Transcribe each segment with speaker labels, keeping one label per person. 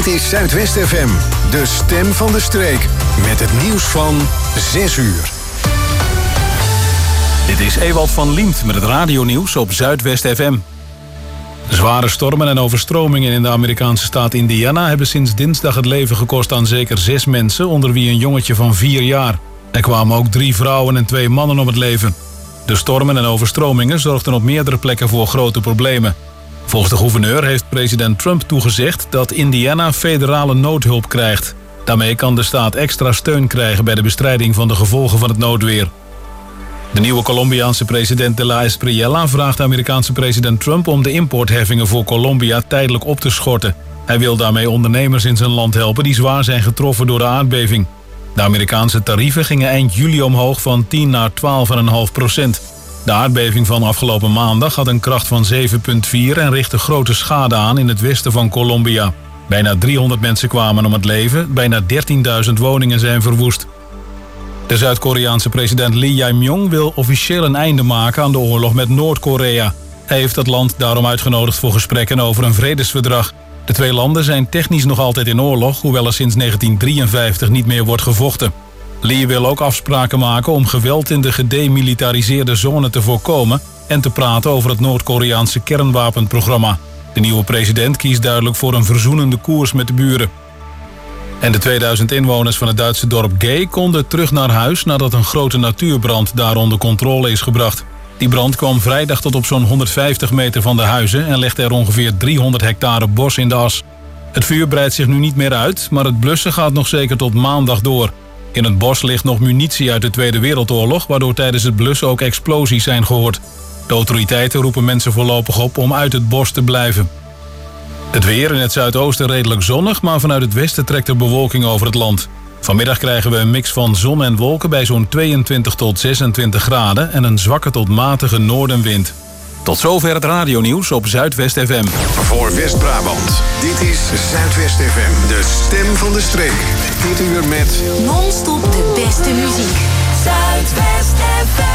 Speaker 1: is Zuidwest FM, de stem van de streek. Met het nieuws van 6 uur.
Speaker 2: Dit is Ewald van Liemt met het radionieuws op Zuidwest FM. Zware stormen en overstromingen in de Amerikaanse staat Indiana hebben sinds dinsdag het leven gekost aan zeker 6 mensen, onder wie een jongetje van 4 jaar. Er kwamen ook 3 vrouwen en 2 mannen om het leven. De stormen en overstromingen zorgden op meerdere plekken voor grote problemen. Volgens de gouverneur heeft president Trump toegezegd dat Indiana federale noodhulp krijgt. Daarmee kan de staat extra steun krijgen bij de bestrijding van de gevolgen van het noodweer. De nieuwe Colombiaanse president de la Espriella vraagt de Amerikaanse president Trump om de importheffingen voor Colombia tijdelijk op te schorten. Hij wil daarmee ondernemers in zijn land helpen die zwaar zijn getroffen door de aardbeving. De Amerikaanse tarieven gingen eind juli omhoog van 10 naar 12,5%. De aardbeving van afgelopen maandag had een kracht van 7,4 en richtte grote schade aan in het westen van Colombia. Bijna 300 mensen kwamen om het leven, bijna 13.000 woningen zijn verwoest. De Zuid-Koreaanse president Lee Jae-myung wil officieel een einde maken aan de oorlog met Noord-Korea. Hij heeft het land daarom uitgenodigd voor gesprekken over een vredesverdrag. De 2 landen zijn technisch nog altijd in oorlog, hoewel er sinds 1953 niet meer wordt gevochten. Lee wil ook afspraken maken om geweld in de gedemilitariseerde zone te voorkomen en te praten over het Noord-Koreaanse kernwapenprogramma. De nieuwe president kiest duidelijk voor een verzoenende koers met de buren. En de 2000 inwoners van het Duitse dorp Gay konden terug naar huis nadat een grote natuurbrand daar onder controle is gebracht. Die brand kwam vrijdag tot op zo'n 150 meter van de huizen en legde er ongeveer 300 hectare bos in de as. Het vuur breidt zich nu niet meer uit, maar het blussen gaat nog zeker tot maandag door. In het bos ligt nog munitie uit de Tweede Wereldoorlog, waardoor tijdens het blussen ook explosies zijn gehoord. De autoriteiten roepen mensen voorlopig op om uit het bos te blijven. Het weer in het zuidoosten redelijk zonnig, maar vanuit het westen trekt er bewolking over het land. Vanmiddag krijgen we een mix van zon en wolken bij zo'n 22 tot 26 graden en een zwakke tot matige noordenwind. Tot zover het radionieuws op Zuidwest FM.
Speaker 1: Voor West-Brabant, dit is Zuidwest FM, de stem van de streek. Dit uur met
Speaker 3: non-stop de beste muziek. Zuidwest FM.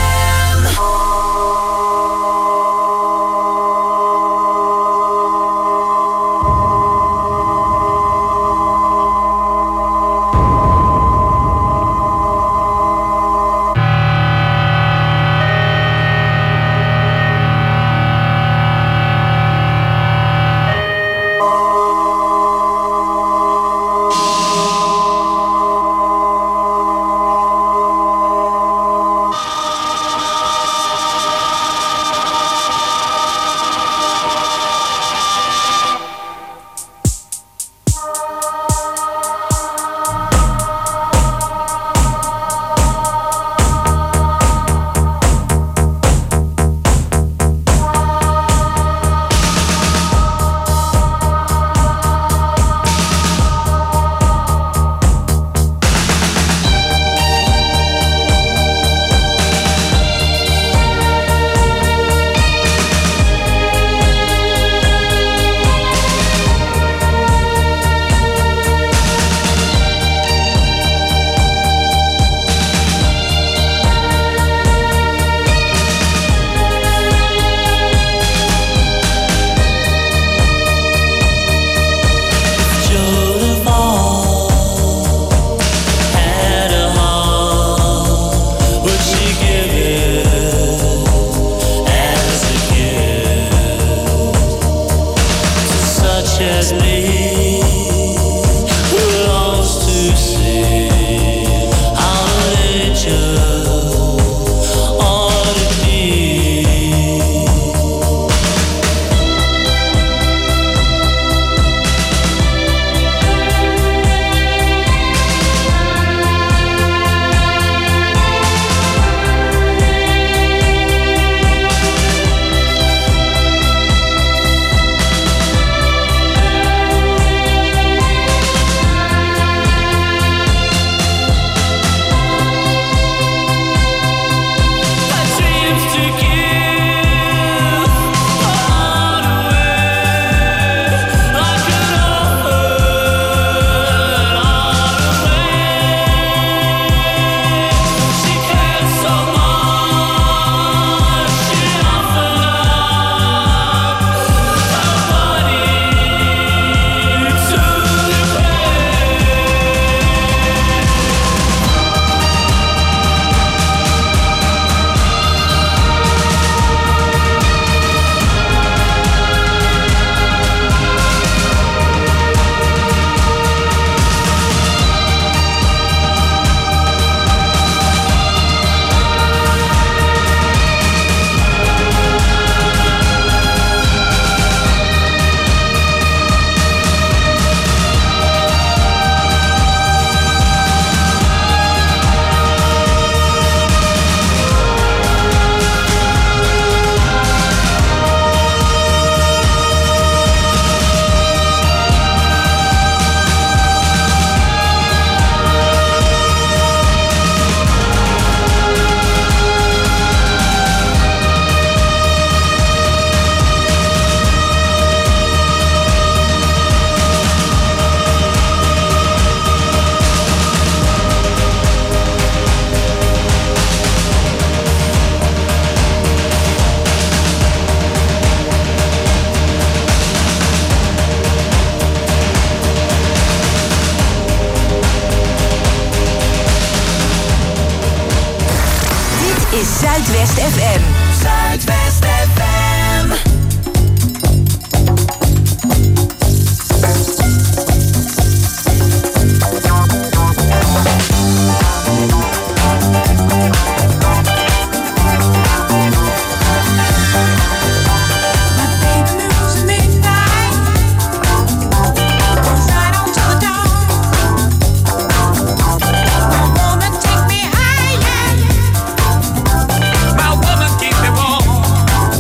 Speaker 3: Zuidwest FM. Zuidwest FM.
Speaker 4: My woman keep me warm.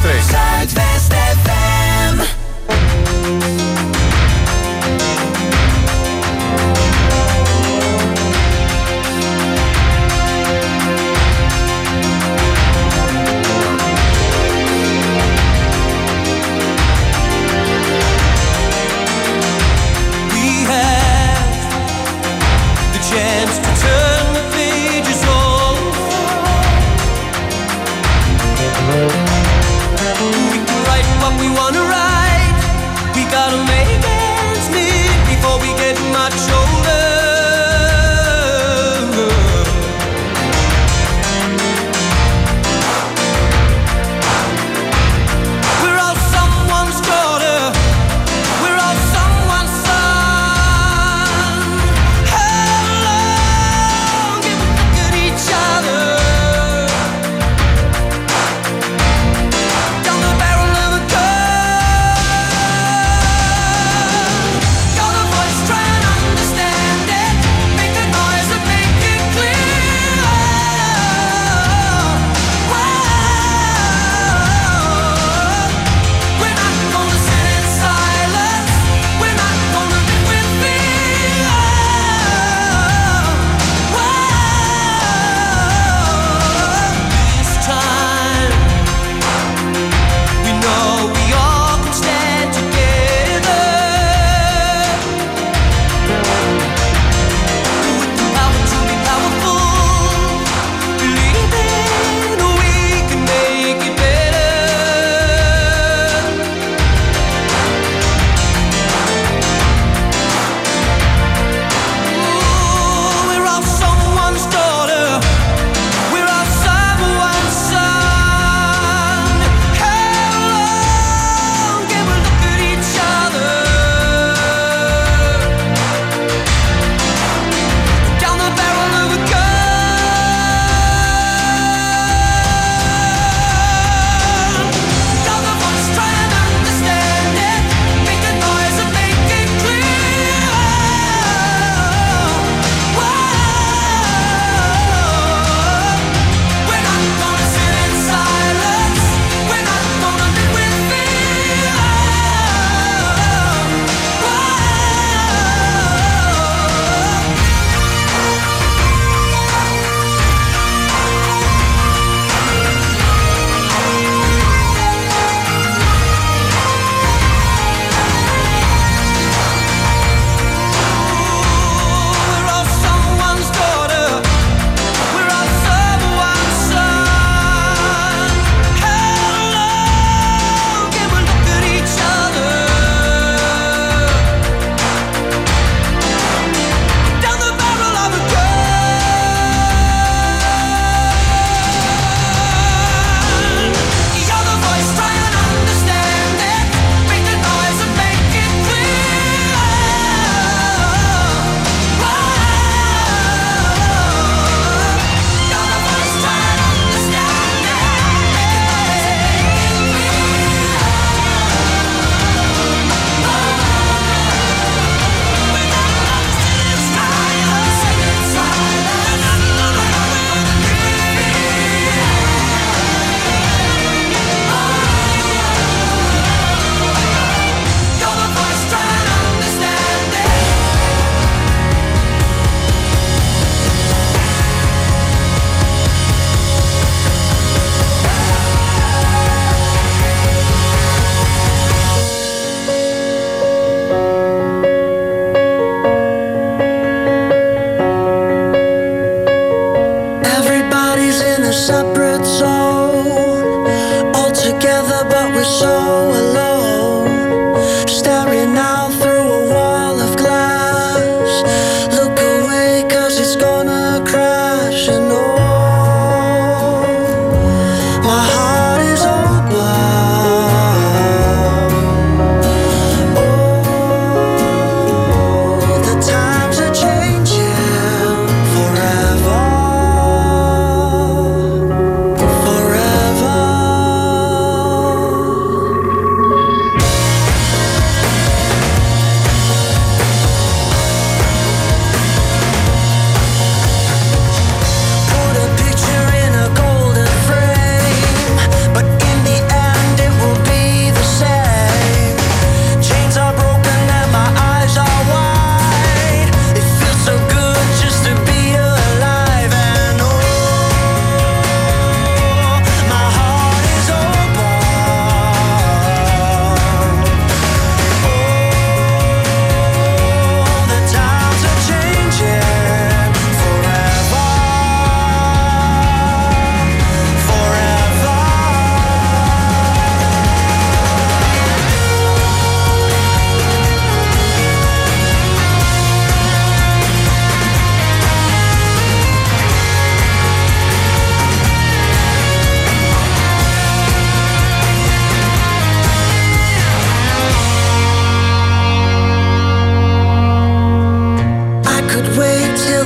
Speaker 2: streek.
Speaker 3: Zuidwest FM.
Speaker 4: We have the chance to turn the pages over.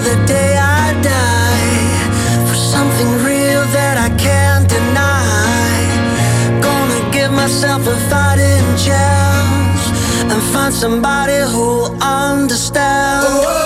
Speaker 5: the day I die, for something real that I can't deny. Gonna give myself a fighting chance and find somebody who'll understand.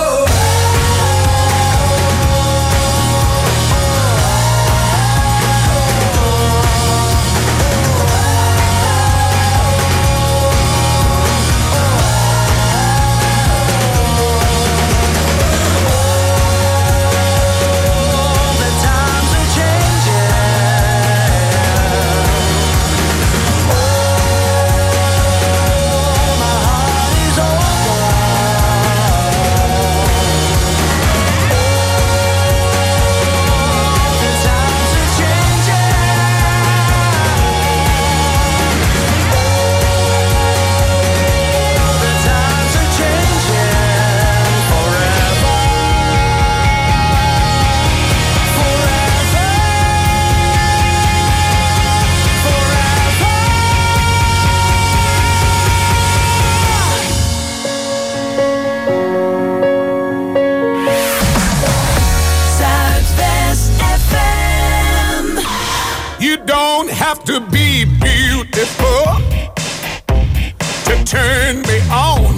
Speaker 6: To be beautiful, to turn me on.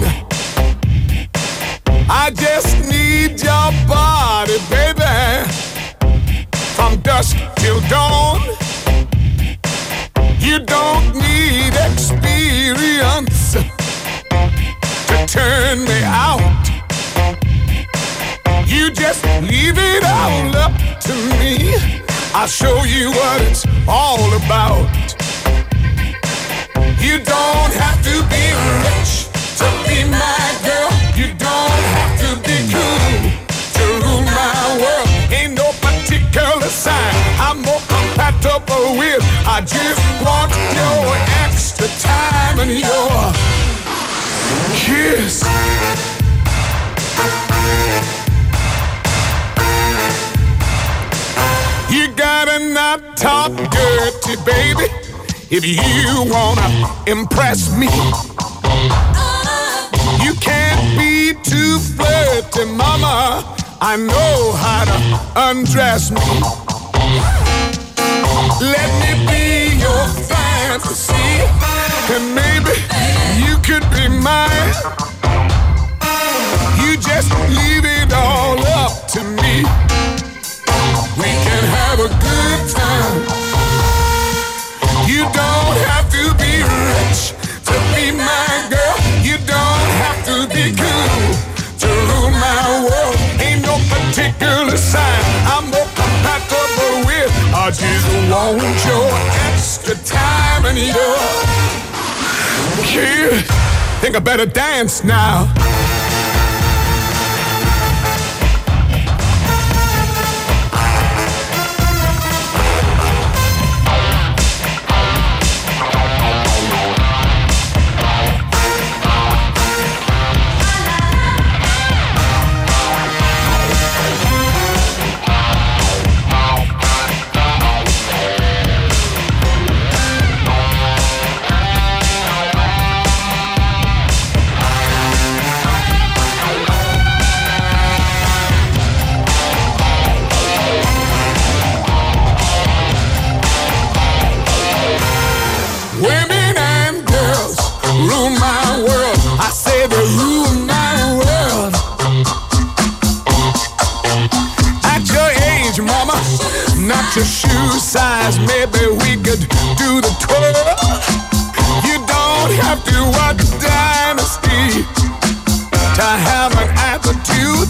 Speaker 6: I just need your body, baby, from dusk till dawn. You don't need experience to turn me out. You just leave it all up to me. I'll show you what it's all about. You don't have to be rich to be my girl. You don't have to be cool to rule my world. Ain't no particular sign I'm more compatible with. I just want your extra time and your kiss. You gotta not talk dirty, baby, if you wanna impress me. You can't be too flirty, mama. I know how to undress me. Let me be your fantasy, and maybe you could be mine. You just leave it all up to me. We can have a good time. You don't have to be rich to be my girl. You don't have to be cool to rule my world. Ain't no particular sign I'm more compatible with. I just want your extra time and your kiss. Think I better dance now. Not your shoe size, maybe we could do the twirl. You don't have to watch Dynasty to have an attitude.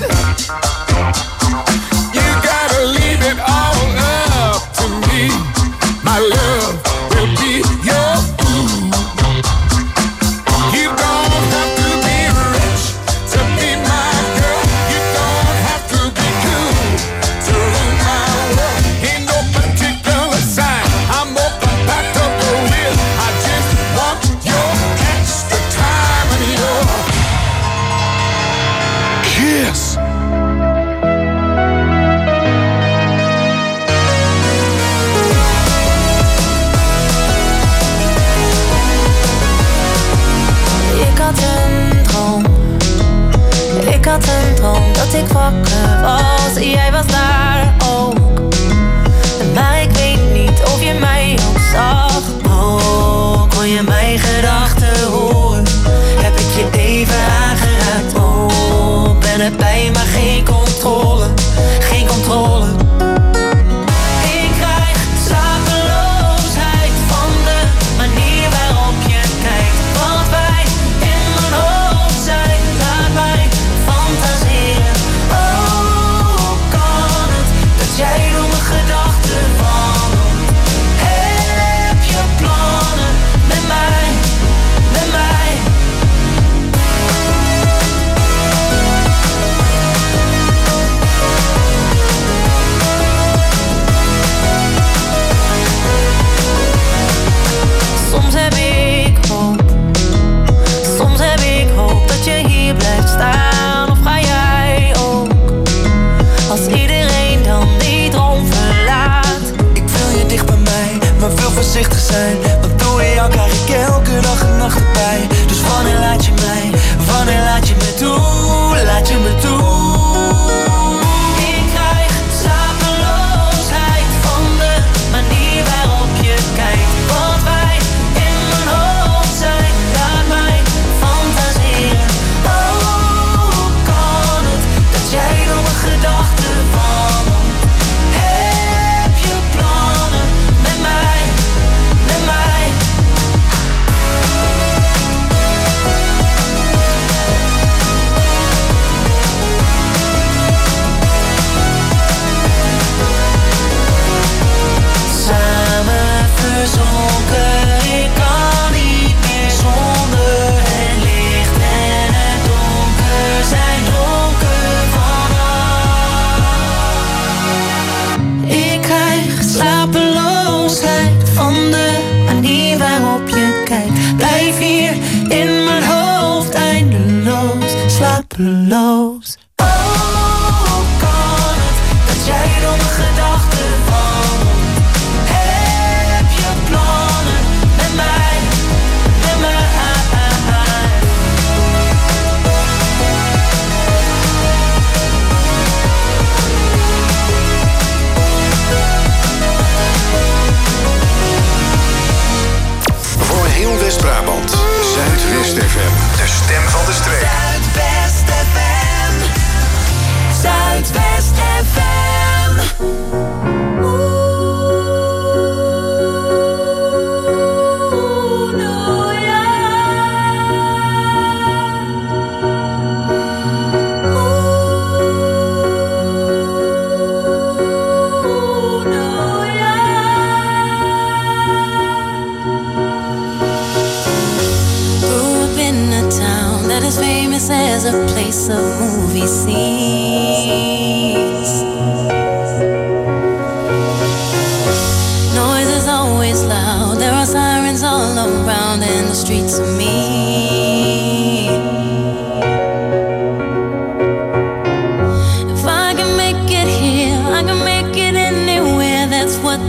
Speaker 6: You gotta leave it all up to me. My love will be your food. You don't have to be rich to be my girl. You don't have to be cool to rule my world. Ain't no particular sign I'm more compatible with. I just want your extra time and your kiss.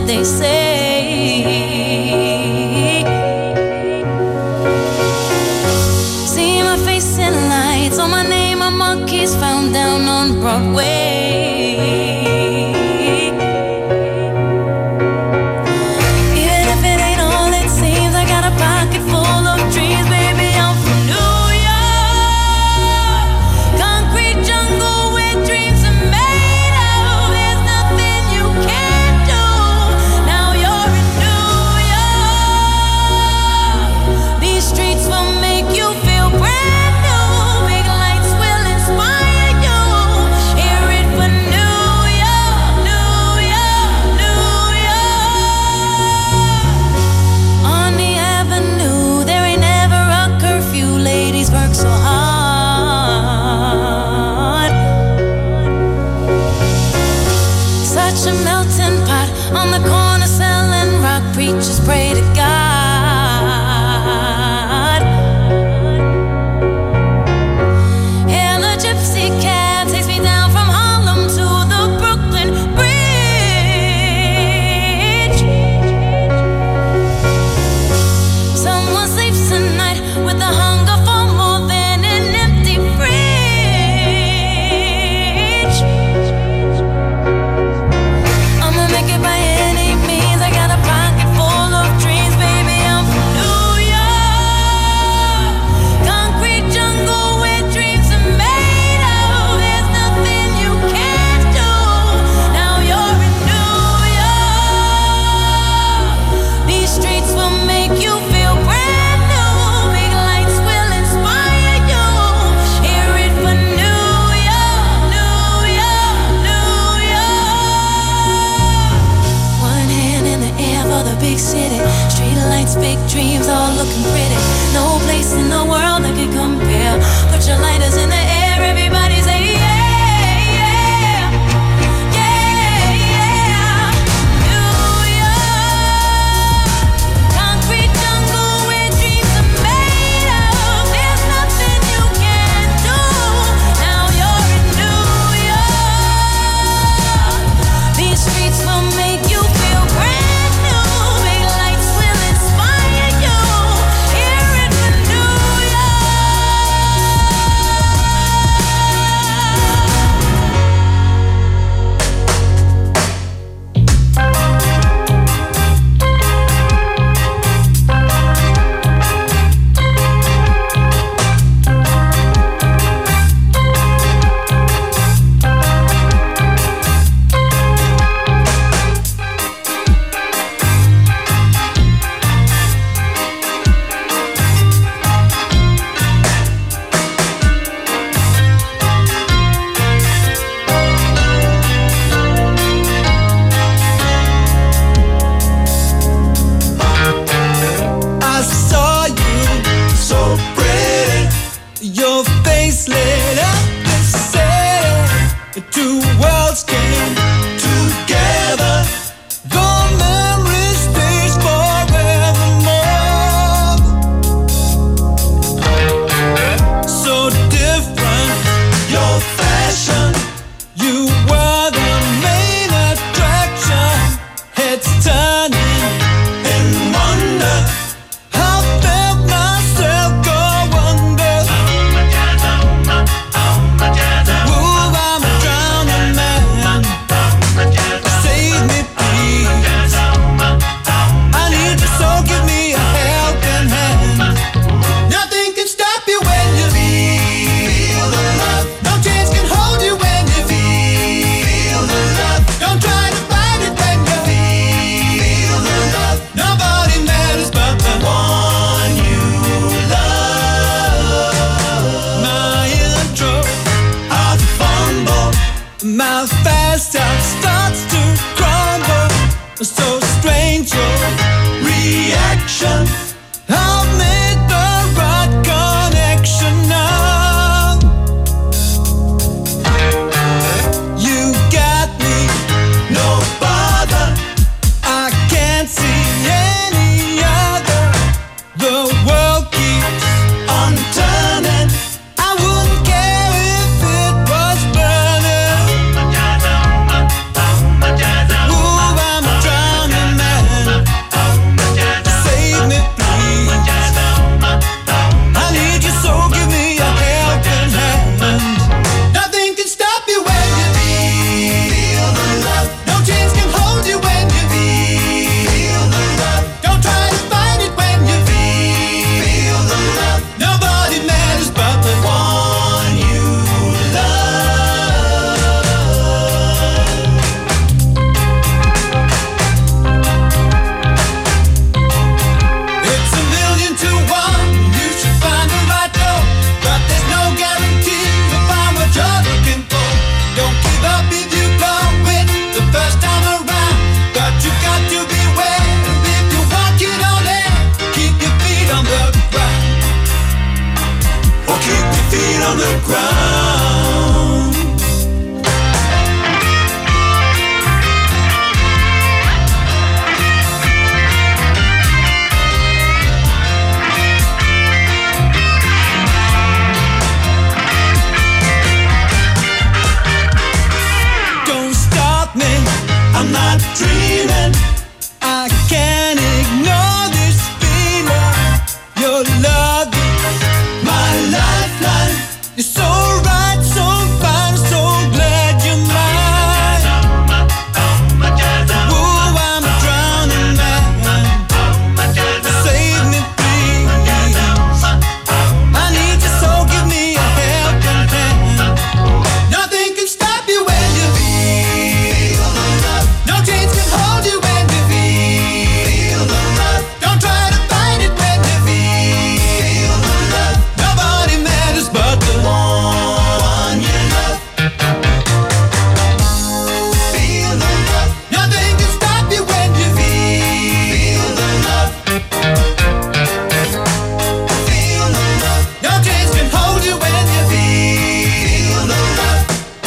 Speaker 3: they say. See my face in lights, on my name a monkey's found down on Broadway. Preachers pray to God. And a gypsy cab takes me down from Harlem to the Brooklyn Bridge. Someone sleeps tonight with the hunger for more than an empty fridge. I'ma make it by any means. I got a pocket full of dreams, baby, I'm from New York. Concrete jungle where dreams are made of. There's nothing you can't do. Now you're in New York. These streets will make you feel brand new. Big lights will inspire you. Hear it for New York, New York, New York. One hand in the air for the big city. Street lights, big dreams, all looking pretty. No place in the world that can compare. Put your lighters in the air, everybody say yeah, yeah, yeah, yeah. New York, concrete jungle where dreams are made of. There's nothing you can't do. Now you're in New York. These streets will make you feel brand new. Big lights will inspire you. Hear it for New
Speaker 5: I saw you, so pretty. Your face lit up the city. Two worlds came together. Your memory stays forevermore. So different, your fashion. You were the main attraction. Heads turning in wonder. I felt myself go under. Ooh, I'm drowning, man. Save me, please. I need you, so give me a helping hand. Nothing can stop you when you feel the love. No chains can hold you when you feel the love. Don't try to fight it when you feel the love. Nobody matters but the one you love. My intro, I fumble. My fast out starts to crumble. So strange your reaction. I've made the right connection now. You got me, no bother. I can't see any other. The world keeps on turning. I wouldn't care if it was burning. Ooh, I'm drowning,
Speaker 4: blow it the first time around, but you got to beware if you're walking on air. Keep your feet on the ground, or keep your feet on the ground. I'm not dreaming. I can't ignore this feeling. Your love is my lifeline. You're so right, so fine, so glad you're mine. Ooh, I'm drowning, man. Save me, please. I need you, so give me a helping hand. Nothing can stop you when you feel the love. No chains can hold you when you feel the love. Don't try to find it when you feel the love. Nobody matters but the one you love. Feel the love. Nothing can stop you when you feel the love. Feel the love. No chains can hold you when you feel the love.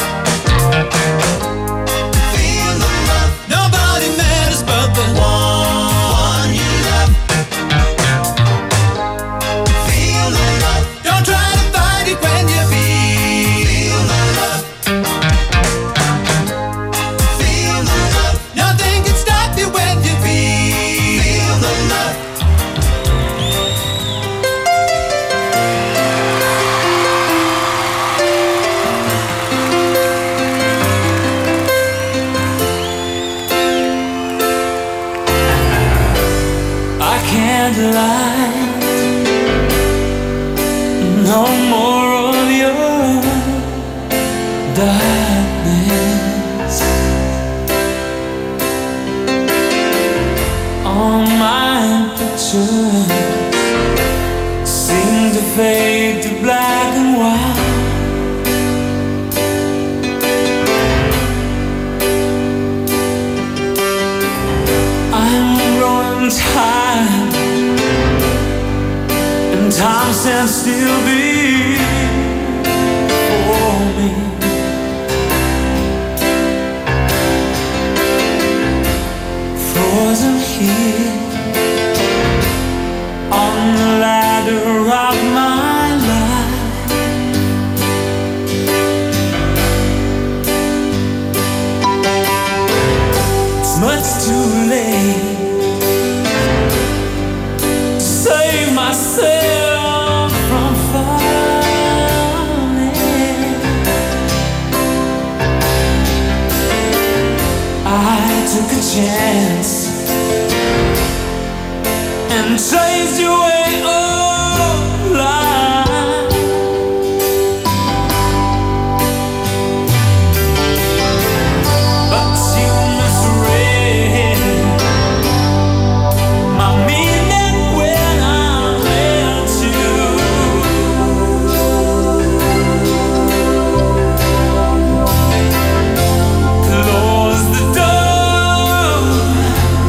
Speaker 4: Feel the love. Nobody matters but the one you love. Feel the love. Don't try to fight it when you feel the love. Feel the love. Nothing can stop you when you feel the love. I can't lie. No more of your darkness. All my pictures seem to fade to black and white. I'm growing tired, and time stands still before me. Frozen here on the ladder of my life. It's much too late to save myself from falling. I took a chance and chased you away alive. But you misread my meaning when I met you. Close the door.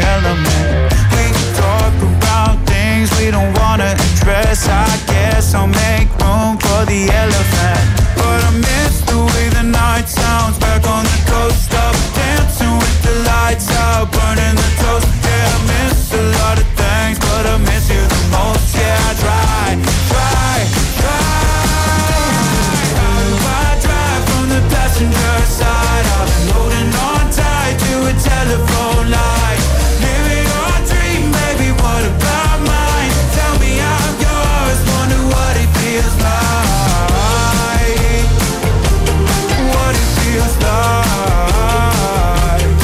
Speaker 7: element. We talk about things we don't wanna address. I guess I'll make room for the elephant. But I miss the way the night sounds back on the coast. Up dancing with the lights out, burning the toast. Yeah, I miss a lot of things, but I miss you the most. Yeah, I try. I drive from the passenger side. I've been holding on tight to a telephone line. Living your dream, baby, what about mine? Tell me I'm yours, wonder what it feels like. What it feels like.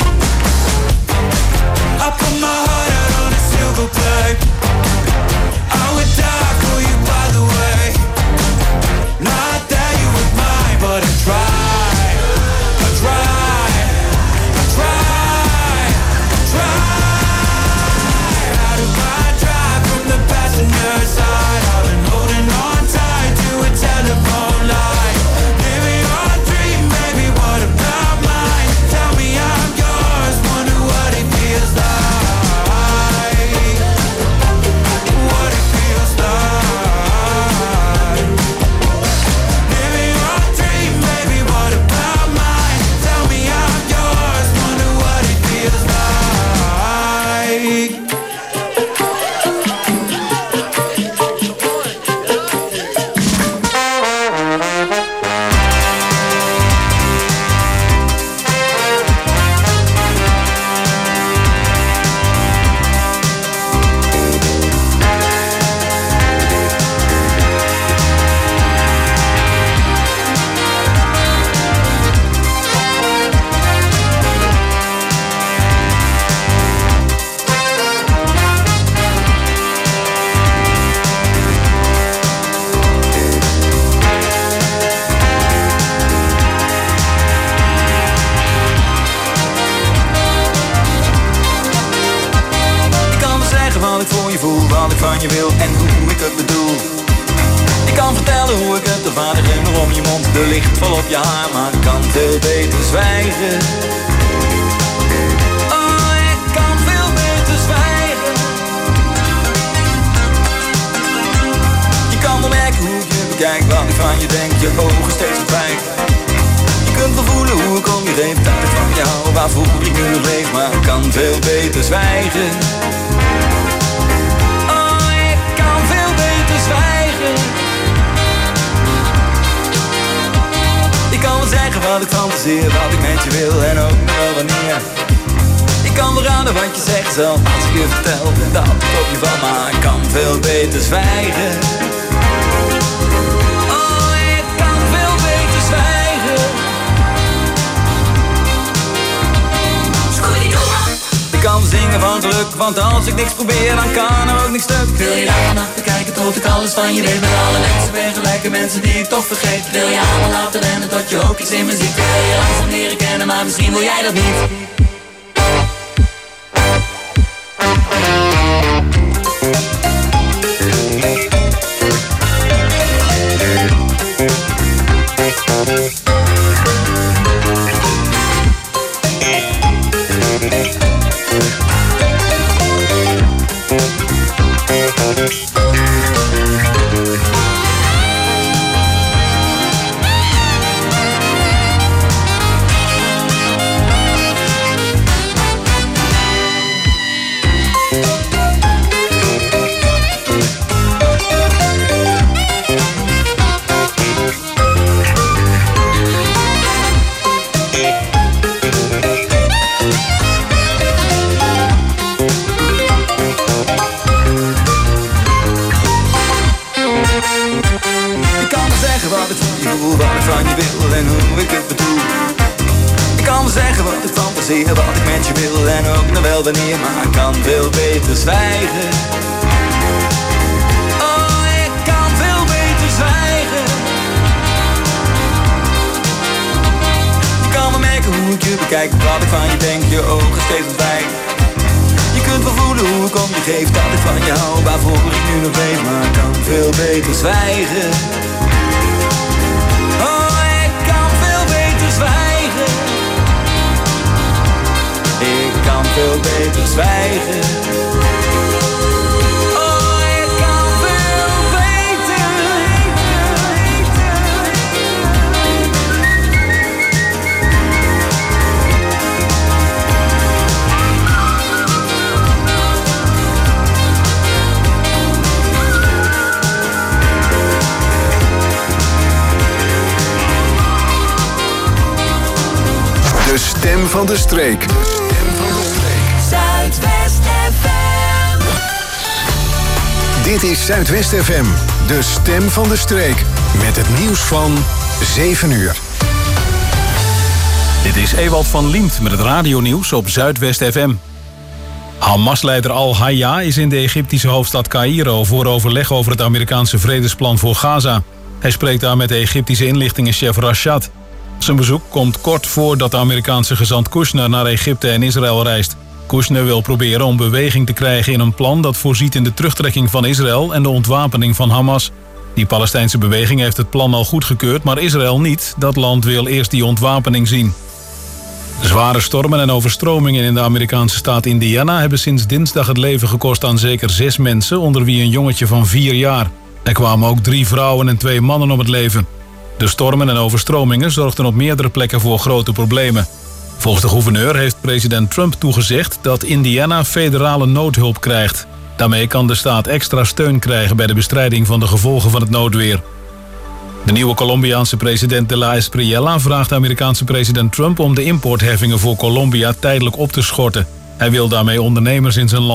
Speaker 7: I put my heart out on a silver plate. I would die for you, by the way. Not that you were mine, but I tried. I tried. I tried. I tried. How do I drive from the passenger side? I've been holding on tight to a telephone line. Living your dream, baby, what about mine? Tell me I'm yours, wonder what it feels like. What it feels like. Living your dream, baby, what about mine? Tell me I'm yours, wonder what it feels like. Ik kan wel zeggen wat ik voor je voel, wat ik van je wil en hoe ik het bedoel. Ik kan vertellen hoe ik het ervaar en om je mond, de licht vol op je haar, maar ik kan veel beter zwijgen. Oh, ik kan veel beter zwijgen. Je kan wel merken hoe ik je bekijk, wat ik van je denk, je ogen steeds verdwijnt. Je kunt wel voelen hoe ik om je heen, dat ik van jou, waarvoor ik nu nog leef, maar ik kan veel beter zwijgen. Oh, ik kan veel beter zwijgen. Ik kan wel zeggen wat ik fantaseer, wat ik met je wil en ook nog wel wanneer. Ik kan wel raden wat je zegt zelf als ik je vertel en dat ik op je van, maar ik kan veel beter zwijgen. Oh, ik kan veel beter zwijgen. Ik kan zingen van geluk, want als ik niks probeer, dan kan er ook niks stuk. Wil je daar vannacht kijken tot ik alles van je weet? Met alle mensen vergelijken, mensen die ik toch vergeet. Wil je allemaal laten rennen tot je ook iets in me ziet? Wil je langzaam leren kennen, maar misschien wil jij dat niet. Wat ik met je wil en ook nog wel wanneer, maar ik kan veel beter zwijgen. Oh, ik kan veel beter zwijgen. Je kan wel merken hoe ik je bekijk, wat ik van je denk, je ogen steeds ontwijken. Je kunt wel voelen hoe ik om je geef, dat ik van je hou, waarvoor ik nu nog leef, maar ik kan veel beter zwijgen. Oh, ik kan veel beter zwijgen. Ik kan
Speaker 8: veel beter zwijgen. Oh, ik kan veel beter.
Speaker 1: De stem van de streek.
Speaker 3: Zuidwest FM.
Speaker 1: Dit is Zuidwest FM, de stem van de streek. Met het nieuws van 7 uur.
Speaker 2: Dit is Ewald van Liemt met het radionieuws op Zuidwest FM. Hamas-leider Al-Hayya is in de Egyptische hoofdstad Caïro voor overleg over het Amerikaanse vredesplan voor Gaza. Hij spreekt daar met de Egyptische inlichtingenchef Rashad. Zijn bezoek komt kort voordat de Amerikaanse gezant Kushner naar Egypte en Israël reist. Kushner wil proberen om beweging te krijgen in een plan dat voorziet in de terugtrekking van Israël en de ontwapening van Hamas. Die Palestijnse beweging heeft het plan al goedgekeurd, maar Israël niet. Dat land wil eerst die ontwapening zien. Zware stormen en overstromingen in de Amerikaanse staat Indiana hebben sinds dinsdag het leven gekost aan zeker 6 mensen, onder wie een jongetje van 4 jaar. Er kwamen ook 3 vrouwen en 2 mannen om het leven. De stormen en overstromingen zorgden op meerdere plekken voor grote problemen. Volgens de gouverneur heeft president Trump toegezegd dat Indiana federale noodhulp krijgt. Daarmee kan de staat extra steun krijgen bij de bestrijding van de gevolgen van het noodweer. De nieuwe Colombiaanse president de la Espriella vraagt de Amerikaanse president Trump om de importheffingen voor Colombia tijdelijk op te schorten. Hij wil daarmee ondernemers in zijn land